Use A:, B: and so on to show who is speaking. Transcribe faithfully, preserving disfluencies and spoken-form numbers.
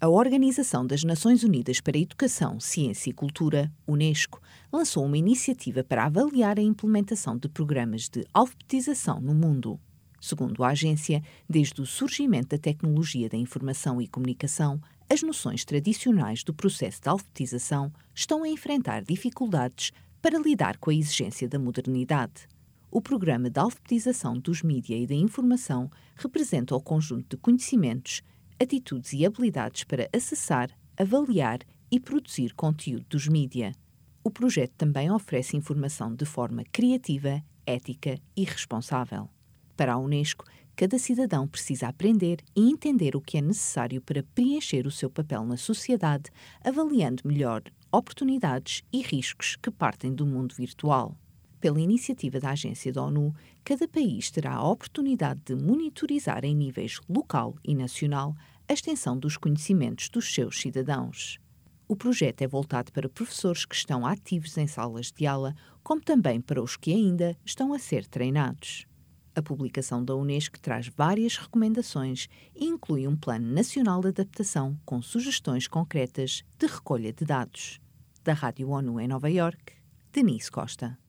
A: A Organização das Nações Unidas para a Educação, Ciência e Cultura, Unesco, lançou uma iniciativa para avaliar a implementação de programas de alfabetização no mundo. Segundo a agência, desde o surgimento da tecnologia da informação e comunicação, as noções tradicionais do processo de alfabetização estão a enfrentar dificuldades para lidar com a exigência da modernidade. O Programa de Alfabetização dos Mídia e da Informação representa o conjunto de conhecimentos, atitudes e habilidades para acessar, avaliar e produzir conteúdo dos mídia. O projeto também oferece informação de forma criativa, ética e responsável. Para a Unesco, cada cidadão precisa aprender e entender o que é necessário para preencher o seu papel na sociedade, avaliando melhor oportunidades e riscos que partem do mundo virtual. Pela iniciativa da Agência da ONU, cada país terá a oportunidade de monitorizar em níveis local e nacional a extensão dos conhecimentos dos seus cidadãos. O projeto é voltado para professores que estão ativos em salas de aula, como também para os que ainda estão a ser treinados. A publicação da Unesco traz várias recomendações e inclui um Plano Nacional de Adaptação com sugestões concretas de recolha de dados. Da Rádio ONU em Nova Iorque, Denise Costa.